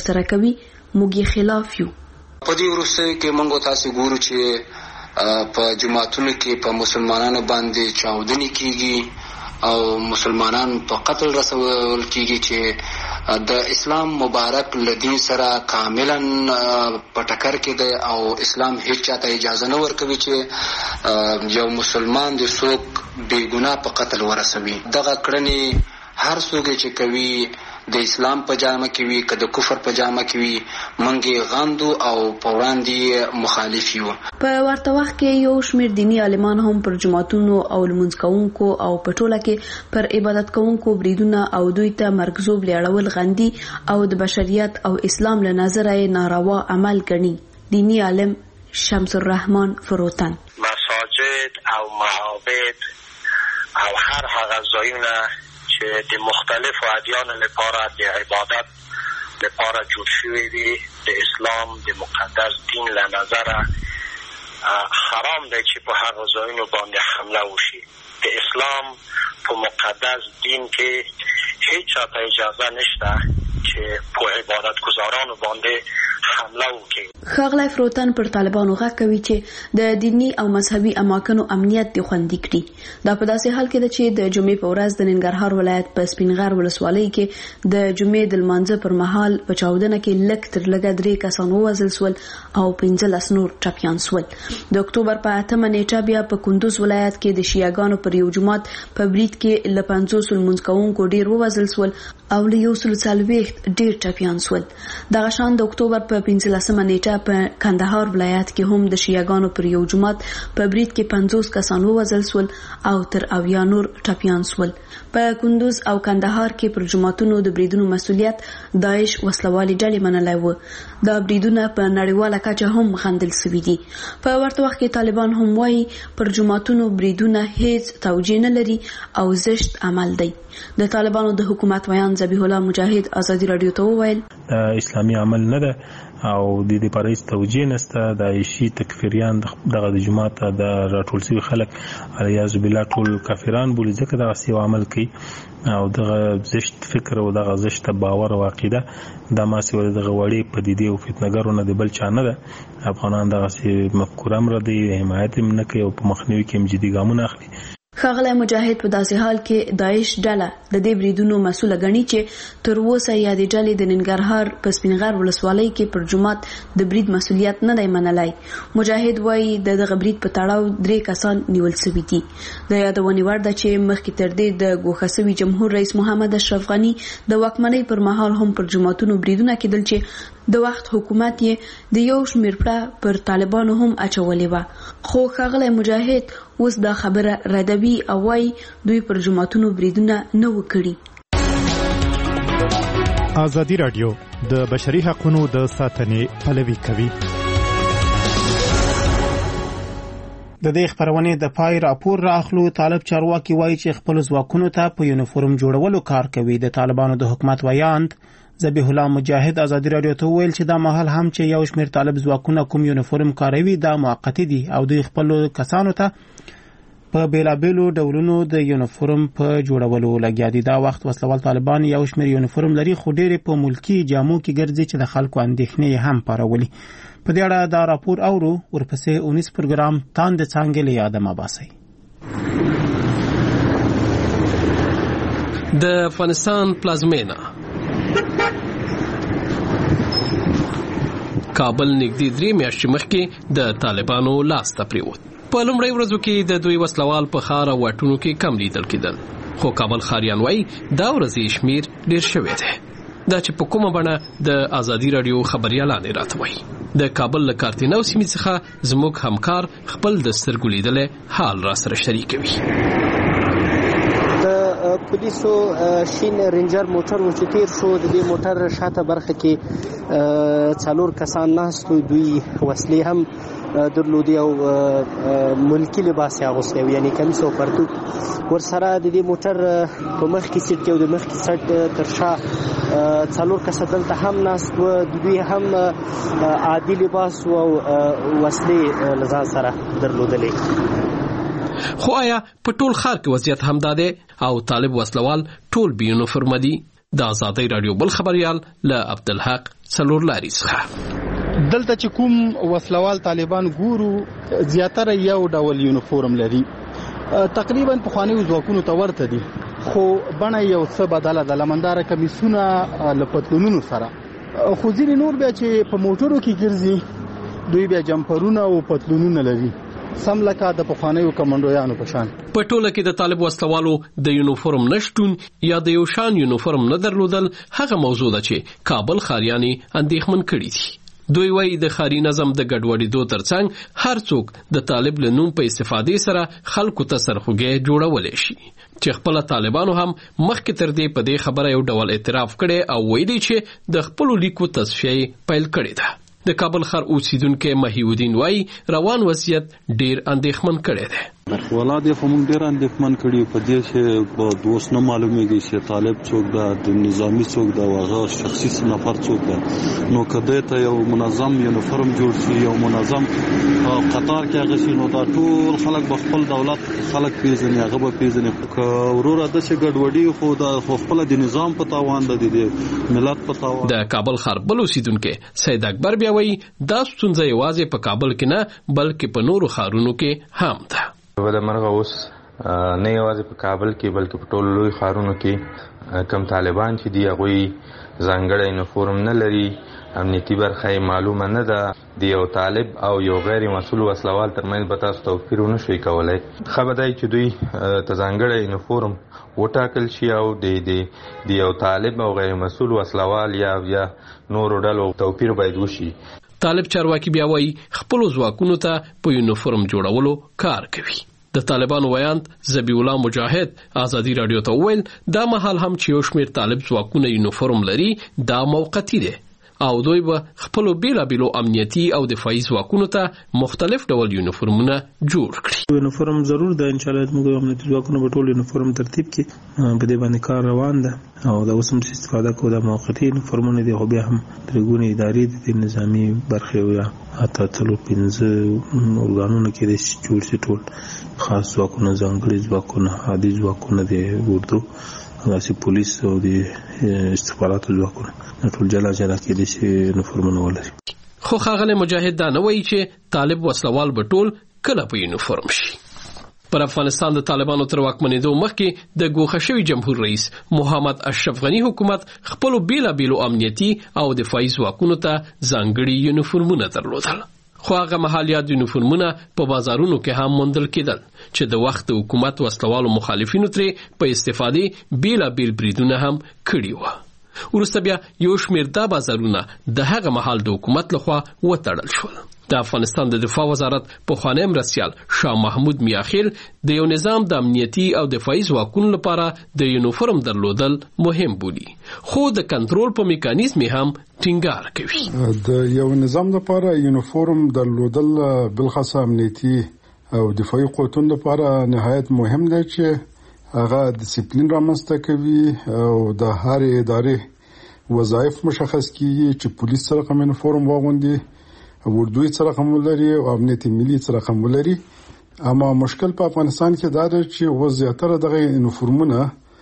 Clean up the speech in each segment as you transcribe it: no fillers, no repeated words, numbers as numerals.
ترسره کوي موږ یې خلاف یو. په دې وروستیو کې موږ تاسو ګورو چې په جماعتونو کې په مسلمانانو باندې چاودنې کیږي او مسلمانان په قتل رسول کیږي چې د اسلام مبارک لدین سره کاملا په ټکر کې دی او اسلام هیڅ چاته اجازه نه ورکوي چې یو مسلمان د څوک بې ګناه په قتل ورسوي. دغه کړنې هر څوک چې کوي د اسلام په جامه کې وي که د کفر په جامه کې وي موږ غاندو او په وړاندې مخالف یو. په ورته وخت کې یو شمېر دیني عالمان هم پر جماعتونو او لمونځ کوونکو او په ټوله کې پر عبادت کوونکو بریدونه او دوی ته مرګزوب لیاړول غندي او د بشریت او اسلام له نظره یې ناروا عمل ګڼي. دیني عالم شمس الرحمن فروتن مساجد او معابد او هر هغه ځایونه چې د مختلفو ادیان لپاره د عبادت لپاره جوړ شوی دي د اسلام د مقدس دین له نظره حرام دی چې په هغه ځایونو باندې حمله وشي. د اسلام په مقدس دین کې هیڅ چاته اجازه نشته چې په عبادت گزارانو باندې حمله وکړي. ښاغلی فروتن پر طالبانو غږ کوي چې د دینی او مذهبي اماکنو امنیت دې خوندي کړي. دا په داسې حال کې ده چې د جمعې په ورځ د ننګرهار ولایت په سپینغر ولسوالۍ کې د جمعې د لمانځه پر مهال په چاودنه کې لږ تر لږه 3 کسان ووژل سول او 15 نور ټپیان سول. د اکتوبر په 8 نیټه بیا په کندوز ولایت کې د شیعاګانو پر یو جماعت په برید کې له 50 لمونځ کوونکو ډیر ووژل سول او له 140 ډیر ټپیان سول. دغه شان د اکتوبر په 15 نیټه په کندهار ولایت کې هم د شیعاګانو پر یو جماعت په برید کې 50 کسان ووژل سول او تر 90 نور ټپیان سول. په کندوز او کندهار کې پر جماعتونو د بریدونو مسؤلیت داعش وسلوالي ډلې منلای و. دا بریدونه په نړیواله کچه هم غندل شوي دي. په ورته وخت کې طالبان هم وایي پر جماعتونو بریدونه هیڅ توجیه نه لري او زشت عمل دی. د طالبانو د حکومت ویان ذبیح الله مجاهد ازادي رادیو ته وویل اسلامي عمل نه ده او د دې لپاره هیڅ توجیه نشته. د عیشي تکفیریان دغه د جماعت د راټول شوي خلک الیاذ بالله ټول کافران بولي ځکه دغه سی عمل کوي او دغه زشت فکر او دغه زشت باور او عقیده د ماسي ول دغه وړي پدیدې او فتنګرونه د بل چا نه ده. افغانان دغه سی مفکوره مردي حمایت هم نه کوي او په مخنیوي کې هم جدي ګامونه اخلي. ښاغلی مجاهد په داسې حال کې داعش ډله د دې بریدونو مسؤله ګڼي چې تر اوسه یادې ډلې د ننګرهار په سپینغر ولسوالۍ کې پر جماعت د برید مسؤلیت نه دی منلی. مجاهد وایي د دغه برید په تړاو 3 کسان نیول شوي دي. د یادونې وړ ده چې مخکې تر دې د ګوښه شوي جمهور رئیس محمد اشرف غني د واکمنۍ پر مهال هم پر جماعتونو بریدونه کېدل چې د وخت حکومت یې د یو شمېر پړه پر طالبانو هم اچولې وه. خو ښاغلی مجاهد اوس دا خبره ردوي او وايي دوی پر جماعتونو بریدونه نه وکړي. ازادي رادیو د بشري حقوقو د ساتنې پلوي کوي. د دې خبرونه د پای راپور راخلو. طالب چارواکي وایي چې خپل ځواکونو ته په یونیفورم جوړولو کار کوي. د طالبانو د حکومت ویاند ذبیح الله مجاهد ازادي رادیو ته ویل چې دا مهال هم چې یو شمېر طالب ځواکونه کوم یونیفورم کاروي دا موقتی دي او دوی خپل کسانو ته په بیلابیلو ډولونو د یونیفورم په جوړولو لګیا دي. دا وخت وسلوال طالبان یو شمېر یونیفورم لري خو ډېر په ملکی جامو کې ګرځي چې د خلکو اندېښنې هم پارولي. په دې اړه دا راپور اورو. ورپسې 19 پروګرام تاند څنګه له یاده ما باسي. د افغانستان پلازمینه کابل نږدې 3 میاشتې مخکې د طالبانو لاس ته پریوت. په لومړۍ ورځو کې د دوی وسلوال په ښار او واټونو کې کم لیدل کېدل خو کابل ښاریان وایي دا ورځې شمیر ډېر شوی دی. دا چې په کومه بڼه د ازادي رادیو خبريالان راته وایي. د کابل له کارتینو سیمې څخه زموږ همکار خپل د سترګو لیدلې حال را سره شریکوي. پولیسو شین رینجر موټر و چې تیر شو. د دې موټر شاته برخه کې 4 کسان ناست و. دوی وسلې هم درلودي او ملکی لباس یې اغوستی و یعنی کمیس او پرتوک. ورسره د دې موټر په مخ کې سیټ کې او د مخ کې سیټ تر شا 4 کسه دلته هم ناست و. دوی هم عادي لباس او وسلې لزان سره درلودلې. خو آیا په ټول ښار کې وضعیت همدا دی او طالب وسلوال ټول بې یونیفورم دي؟ د آزادۍ رادیو بل خبريال له عبدالحق څلورلاري څخه. دلته چې کوم وسلوال طالبان ګورو زیاتره یو ډول یونیفورم لري، تقریبا په خواني ځواکونو ته ورته دي، خو بڼه یو څه بدله ده، لمنداره کمیسونه لپتلونونو سره. خو ځینې نور بیا چې په موټرو کې ګرځي دوی بیا جمپرونه او پتلونونه لري، سم لکه د پخوانیو کمانډویانو په شان. په ټوله کې د طالب وسلوالو د یونیفورم نشټون یا د یو شان یونیفورم نه درلودل هغه موضوع ده چې کابل خاریاني اندېښمن کړي دي. دوی وایي د خاري نظم د ګډوډېدو ترڅنګ هر څوک د طالب له نوم په استفادې سره خلکو ته سرخوږی جوړولی شي، چې خپل طالبانو هم مخکې تر دې په دې خبره یو ډول اعتراف کړي او ویلي چې د خپل لیکو تصفیه پیل کړې ده. د کابل ښار اوسیدونکو محیودین وایي روان وضعیت ډیر اندېښمن کړی دی. ولادت خو موږ ډیر اندېښمن کړي په دې چې په دوست نه معلومیږي چې طالب څوک ده، د نظامی څوک ده، واغه شخصي نفر څوک ده. نو کده ته یو منظم یونیفورم جوړ شي، یو منظم قطار کې هغه شي، نو دا ټول خلک به خپل دولت خلک پیژني، هغه به پیژني. وروره د څه ګډوډي خو د خپل د نظام په تاوان ده، د ملت په تاوان. د کابل ښار بل اوسیدونکو سید اکبر بیا وایي دا ستونزه یوازې په کابل کې نه بلکې په نورو ښارونو کې هم ده. ولمرغه اوس نه یوازې په کابل کې بلکې په ټولو لوی ښارونو کې کم طالبان چې دی هغوی ځانګړی یونیفورم نه لري، امنیتي برخه یې معلومه نه ده. د یو طالب او یو غیر مسؤل وسلوال ترمنځ به تاسو توپیر ونه شئ کولی. ښه به دی چې دوی ته ځانګړی یونیفورم وټاکل شي او د یو طالب او غیر مسؤل وسلوال یا نورو ډلو توپیر باید وشي. طالب چارواکي بیا وایي خپل ځواکونو ته په یونیفورم جوړولو کار کوي. د طالبانو ویاند ذبیح الله مجاهد آزادي رادیو ته وویل دا مهال هم چې یو شمېر طالب ځواکونه یونیفورم لري دا موقتی دی او دوی به خپل بیلابیلو امنیتي او دفاعي ځواکونو ته مختلف ډول یونیفورمونه جوړ کړي. یونیفورم ضرور ده، ان شاء الله موږ امنیتي ځواکونه په ټول یونیفورم ترتیب کې په دې باندې کار روان ده او دا اوس هم استفاده کوو د موقتي یونیفورمونو دي، خو بیا هم درګونې ادارې د نظامی برخې یا حتی 4-5 ارګانونو کې د جوړ شي ټول خاص ځواکونه، ځانګړي ځواکونه، عادي ځواکونه د اردو داسې پولیس او د استخباراتو ځواکونه ټول جلا کې د یونیفورمونه ولري. خو ښاغلی مجاهد دا نه وایي چې طالب وسلوال به ټول کله په یونیفورم شي. پر افغانستان د طالبانو تر واکمنېدو مخکې د ګوښه شوي جمهور رئیس محمد اشرف غني حکومت خپلو بیلابیلو امنیتي او دفاعي ځواکونو ته ځانګړي یونیفورمونه درلودل، خو هغه مهالیات یونیفورمونه په بازارونو کې هم موندل کېدل چې د وخت د حکومت وسلوالو مخالفینو ترې په استفادې بیلابیل بریدونه هم کړي وو. وروسته بیا یو شمېر دا بازارونه د هغه مهال د حکومت لخوا وتړل شول. د افغانستان د دفاع وزارت پخوانی مرستیال شاه محمود میاخیل د یو نظام د امنیتي او دفاعي ځواکونو لپاره د یونیفورم درلودل مهم بولي، خو د کنټرول په میکانیزم هم ټینګار کوي. د یو نظام لپاره یونیفورم درلودل بلخصوص امنیتي او دفاعي قوتونو لپاره نهایت مهم دی چې هغه ډیسپلین رامنځته کوي او د هر ادارې وظایف مشخص کیږي چې پولیس سره کوم یونیفورم واغوندي، اردوی سره کوم لري او امنیت ملي سره کوم لري. اما مشکل په افغانستان کې دا دی چې وضعیت دغه یونیفورمونه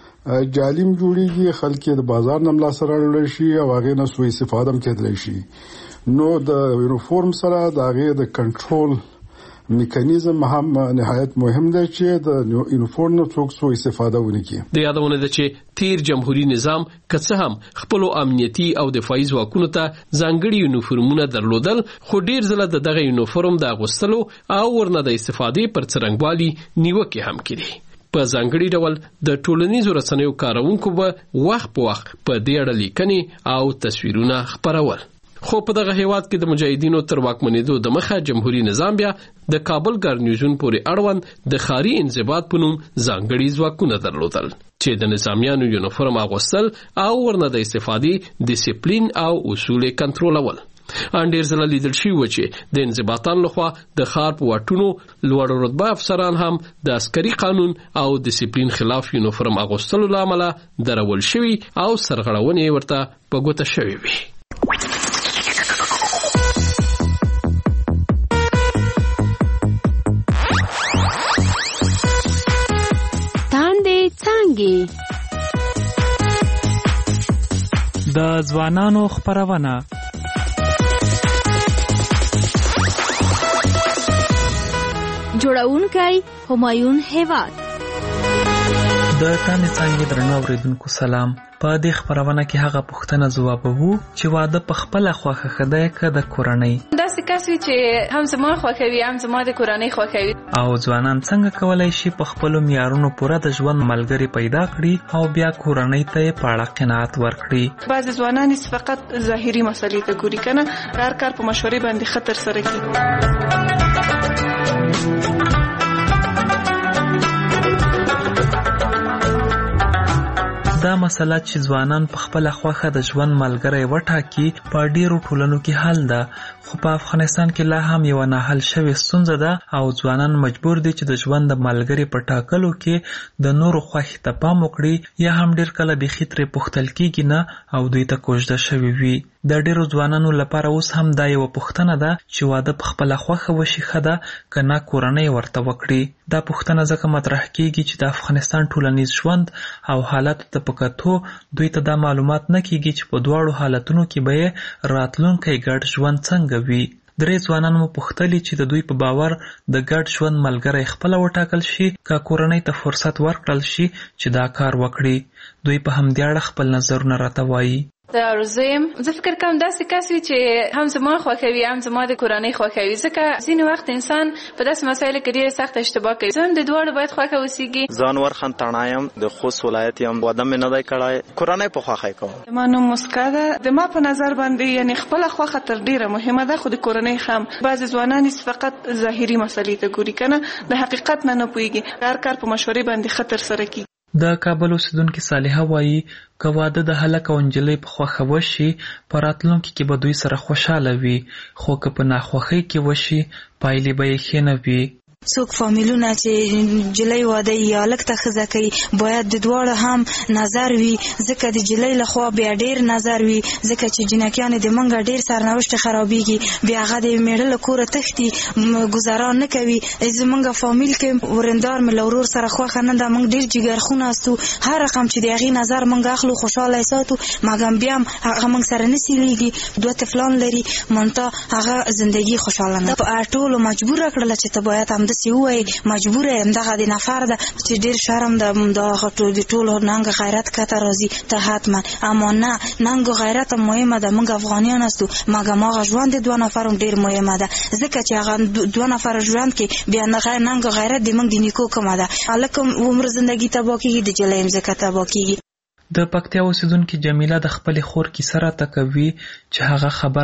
جالیم جوړیږي، خلک د بازار نه ملا سره لړل شي او هغه نه سوء استفاده هم کېدلی شي. نو د یونیفورم سره د هغه د کنټرول میکانیزم هم نهایت مهم دی چې د یونیفورم نه څوک سوء استفاده ونه کړي. د یادونه ده چې تیر جمهوریت نظام که څه هم خپل امنیتي او دفاعي ځواکونو ته ځانګړي یونیفورمونه درلودل، خو ډیر ځله دغه یونیفورم د اغوستلو او ورنه د استفادې پر څرنګوالي نیوکې هم کړي. په ځانګړي ډول د ټولنیزو رسنیو کارونکو به وخت په وخت په دې اړه لیکنې او تصویرونه خپرول. خو په دغه هیواد کې د مجاهدینو تر واکمنېدو د مخه جمهوریت نظام بیا د کابل ګارنیزون پورې اړوند د خاري انضباط په نوم ځانګړي ځواکونه درلودل چې د نظامیانو یونیفورم اغوستل او ورنه د استفادې ډیسپلین او اصول کنټرولول. ان ډیر ځله لیدل شوي و چې د انضباطاتو لخوا د ښار په واټونو لوړ رتبه افسران هم د عسکري قانون او ډیسپلین خلاف یونیفورم اغوستلو له امله درول شوي او سرغړونې ورته په ګوته شوې وي. د ځوانانو خپرونه. جوړونکی همایون هیواد. د تانې څانګې درنو اوریدونکو سلام. په دې خپرونه کې هغه پوښتنه ځوابوو چې واده په خپله خوښه ښه دی که د کورنۍ. داسې کس وي چې هم زما خوښوي هم زما د کورنۍ خوښوي. او ځوانان څنګه کولی شي په خپلو معیارونو پوره د ژوند ملګري پیدا کړي او بیا کورنۍ ته یې په اړه قناعت ورکړي. بعضې ځوانان فقط ظاهري مسلې ته ګوري که نه، هر کار په مشورې باندې ښه ترسره کړي. دا مسله چې ځوانان په خپله خوښه د ژوند ملګری وټاکي په ډیرو ټولنو کې حل ده، خو په افغانستان کې لا هم یوه ناحل شوې ستونزه ده او ځوانان مجبور دي چې د ژوند د ملګري په ټاکلو کې د نورو خوښې ته پام وکړي، یا هم ډیر کله بیخي ترې پوښتل کېږي نه او دوی ته کوژده شوي وي. د ډیرو ځوانانو لپاره اوس هم دا یوه پوښتنه ده چې واده په خپله خوښه وشي ښه ده که نه کورنۍ ورته وکړي. دا پوښتنه ځکه مطرح کېږي چې د افغانستان ټولنیز ژوند او حالاتو ته په کتو دوی ته دا معلومات نه کېږي چې په دواړو حالتونو کې به یې راتلونکی ګډ ژوند څنګه وي. 3 ځوانان مو پوښتلي چې د دوی په باور د ګډ ژوند ملګری خپله وټاکل شي که کورنۍ ته فرصت ورکړل شي چې دا کار وکړي. دوی په همدې اړه خپل نظرونه راته وایي. زه فکر کوم داسې کس وي چې هم زما خوښوي هم زما د کورنۍ خوښوي، ځکه ځینې وخت انسان په داسې مسایلو کې ډېره سخته اشتباه کوي. زه هم د دواړو باید خوښه اوسېږي. ځان ورخان تڼا یم، د خوست ولایت یم، واده مې نه دی کړی، کورنۍ په خوښه کوم. زما نوم مسکا ده. د ما په نظر باندې یعنې خپله خوښه تر ډېره مهمه ده، خو د کورنۍ هم. بعضې ځوانان فقط ظاهري مسلې ته ګوري که نه، د حقیقت نه پوهېږي، هر کار په مشورې باندې ښه ترسره کړي. د کابل اوسیدونکې صالحه وایي که واده د هلک او نجلۍ په خوښه وشي په راتلونکي کې به دوی سره خوشحاله وي، خو که په ناخوښۍ کې وشي پایلې به یې ښې نه وي. څوک فامیلونه چې جلۍ واده یا هلک ته ښځه کوي باید د دواړو هم نظر وي، ځکه د جلۍ لخوا بیا ډیر نظر وي، ځکه چې جنکیانې د منګه ډیر سرنوشت خرابېږي، بیا هغه د میړه له کوره تښتي، ګزاران نه کوي. زمونږ فامیل کې ورندار مې له ورور سره خوښه نه ده، موږ ډیر جګرخونه استو، هر رقم چې د هغې نظر موږ اخلو خوشحاله یې ساتو، مګم بیا هم هغه موږ سره نه سیلیږي. 2 طفلان لري، منتها هغه زندګي خوشحاله نه. په ټولو مجبوره کړله چې ته باید همداسې ووایي، مجبوره یم، دغه د نفر ده چې ډېر شرم ده، دغه د ټولو ننګ غیرت کته راځي ته حتما. اما نه، ننګ غیرت هم مهمه ده، موږ افغانیان استو، مګم هغه ژوند د 2 نفر هم ډېر مهمه ده، ځکه چې هغه 2 نفر ژوند کې بیا ننګ غیرت د موږ د نیکو کومه ده. هلک هم عمر زندګي تباه کېږي، د جلۍ هم ځکه تباه کېږي. د پکتیا اوسیدونکې جمیله د خپلې خور کیسه راته کوي چې هغه خبر